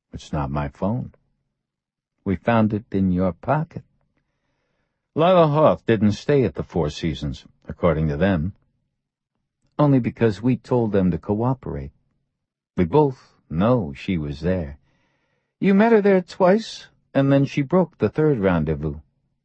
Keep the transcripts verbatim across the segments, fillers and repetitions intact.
It's not my phone. We found it in your pocket. Lila Hoth didn't stay at the Four Seasons, according to them. Only because we told them to cooperate. We both know she was there. You met her there twice, and then she broke the third rendezvous.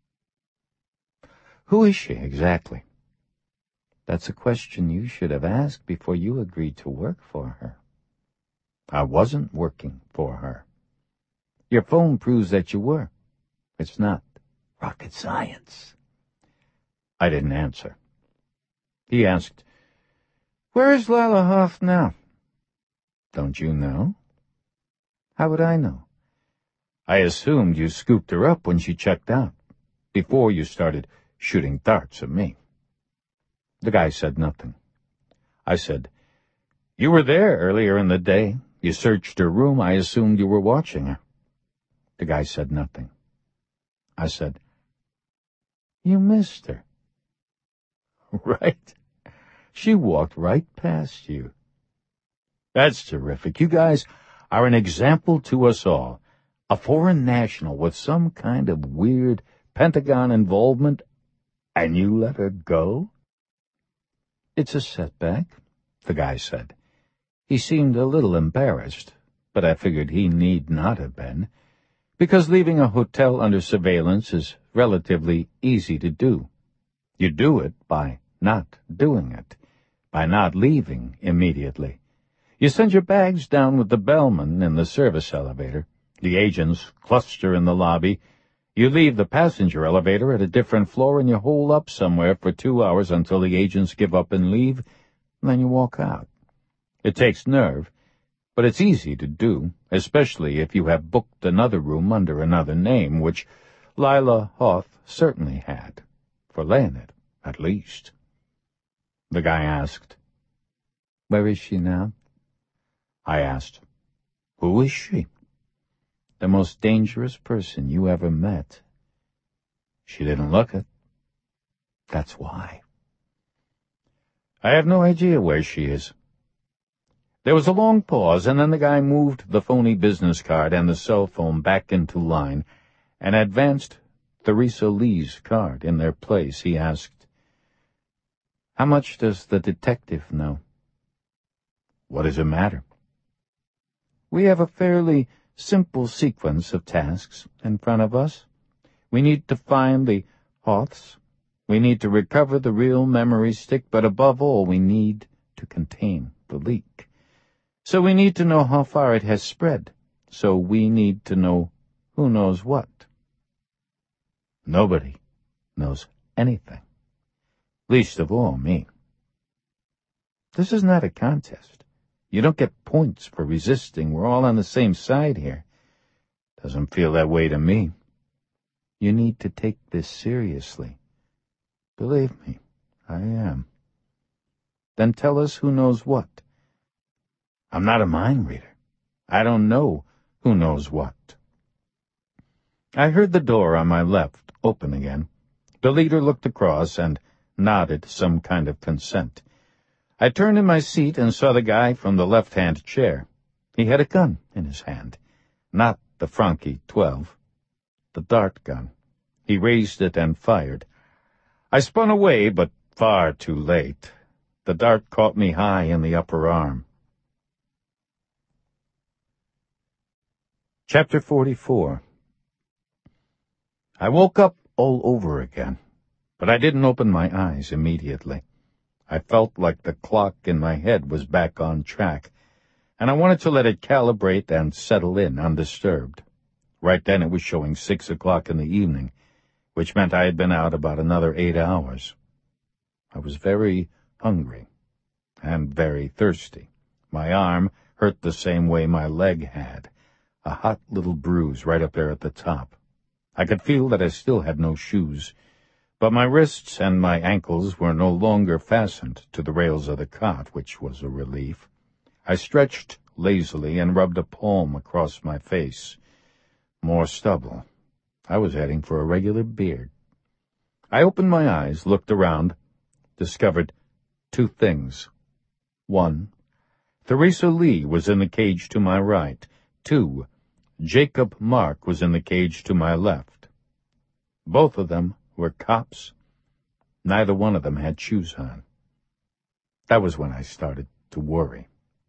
Who is she, exactly? That's a question you should have asked before you agreed to work for her. I wasn't working for her. Your phone proves that you were. It's not rocket science. I didn't answer. He asked, Where is Lila Hoth now? Don't you know? How would I know? I assumed you scooped her up when she checked out, before you started shooting darts at me. The guy said nothing. I said, You were there earlier in the day. You searched her room. I assumed you were watching her. The guy said nothing. I said, You missed her. Right. She walked right past you. That's terrific. You guys are an example to us all. A foreign national with some kind of weird Pentagon involvement, and you let her go? It's a setback, the guy said. He seemed a little embarrassed, but I figured he need not have been, because leaving a hotel under surveillance is relatively easy to do. You do it by not doing it, by not leaving immediately. You send your bags down with the bellman in the service elevator. The agents cluster in the lobby. You leave the passenger elevator at a different floor and you hole up somewhere for two hours until the agents give up and leave, and then you walk out. It takes nerve, but it's easy to do, especially if you have booked another room under another name, which Lila Hoth certainly had, for Leonid, at least. The guy asked, Where is she now? I asked, Who is she? The most dangerous person you ever met. She didn't look it. That's why. I have no idea where she is. There was a long pause, and then the guy moved the phony business card and the cell phone back into line and advanced Theresa Lee's card in their place. He asked, How much does the detective know? What does it matter? We have a fairly simple sequence of tasks in front of us. We need to find the Hoths. We need to recover the real memory stick, but above all, we need to contain the leak. So we need to know how far it has spread. So we need to know who knows what. Nobody knows anything. Least of all me. This is not a contest. You don't get points for resisting. We're all on the same side here. Doesn't feel that way to me. You need to take this seriously. Believe me, I am. Then tell us who knows what. I'm not a mind reader. I don't know who knows what. I heard the door on my left open again. The leader looked across and nodded some kind of consent. I turned in my seat and saw the guy from the left-hand chair. He had a gun in his hand. Not the Franchi twelve. The dart gun. He raised it and fired. I spun away, but far too late. The dart caught me high in the upper arm. Chapter forty-four. I woke up all over again, but I didn't open my eyes immediately. I felt like the clock in my head was back on track, and I wanted to let it calibrate and settle in undisturbed. Right then it was showing six o'clock in the evening, which meant I had been out about another eight hours. I was very hungry and very thirsty. My arm hurt the same way my leg had, a hot little bruise right up there at the top. I could feel that I still had no shoes, but my wrists and my ankles were no longer fastened to the rails of the cot, which was a relief. I stretched lazily and rubbed a palm across my face. More stubble. I was heading for a regular beard. I opened my eyes, looked around, discovered two things. One, Theresa Lee was in the cage to my right. Two, Jacob Mark was in the cage to my left. Both of them were cops. Neither one of them had shoes on. That was when I started to worry.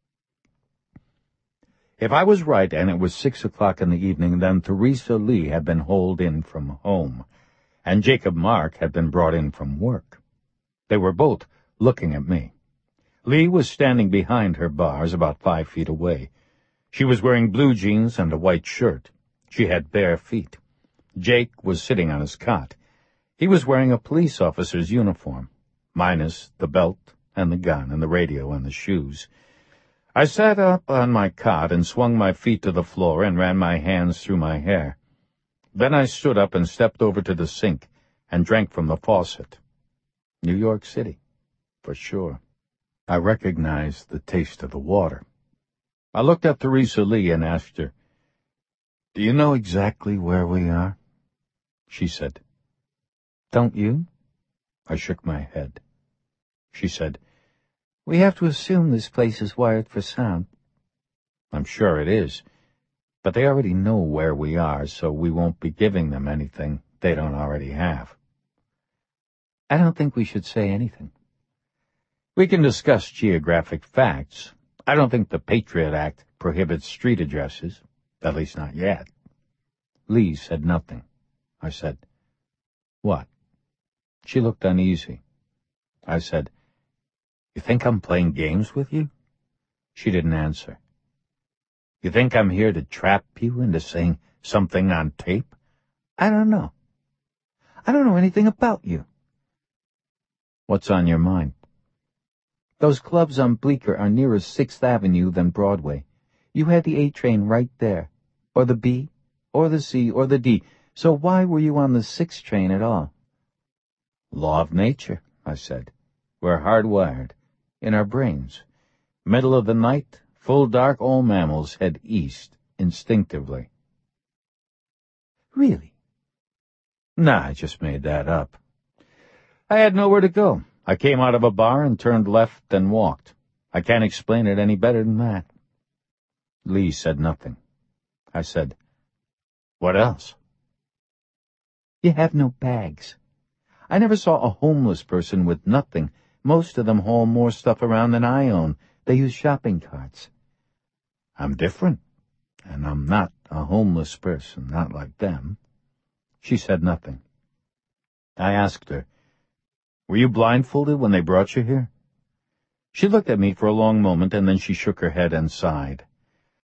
If I was right and it was six o'clock in the evening, then Theresa Lee had been hauled in from home, and Jacob Mark had been brought in from work. They were both looking at me. Lee was standing behind her bars about five feet away. She was wearing blue jeans and a white shirt. She had bare feet. Jake was sitting on his cot. He was wearing a police officer's uniform, minus the belt and the gun and the radio and the shoes. I sat up on my cot and swung my feet to the floor and ran my hands through my hair. Then I stood up and stepped over to the sink and drank from the faucet. New York City, for sure. I recognized the taste of the water. I looked at Theresa Lee and asked her, "Do you know exactly where we are?" She said, "Don't you?" I shook my head. She said, "We have to assume this place is wired for sound." "I'm sure it is, but they already know where we are, so we won't be giving them anything they don't already have." "I don't think we should say anything." "We can discuss geographic facts. I don't think the Patriot Act prohibits street addresses, at least not yet." Lee said nothing. I said, "What?" She looked uneasy. I said, "You think I'm playing games with you?" She didn't answer. "You think I'm here to trap you into saying something on tape?" "I don't know. I don't know anything about you." "What's on your mind?" "Those clubs on Bleecker are nearer sixth Avenue than Broadway. You had the A train right there, or the B, or the C, or the D, so why were you on the sixth train at all?" "Law of nature," I said. "We're hardwired. In our brains. Middle of the night, full dark, all mammals head east, instinctively." "Really?" "Nah, I just made that up. I had nowhere to go. I came out of a bar and turned left and walked. I can't explain it any better than that." Lee said nothing. I said, "What else?" "You have no bags. I never saw a homeless person with nothing. Most of them haul more stuff around than I own. They use shopping carts." "I'm different, and I'm not a homeless person, not like them." She said nothing. I asked her, "Were you blindfolded when they brought you here?" She looked at me for a long moment, and then she shook her head and sighed.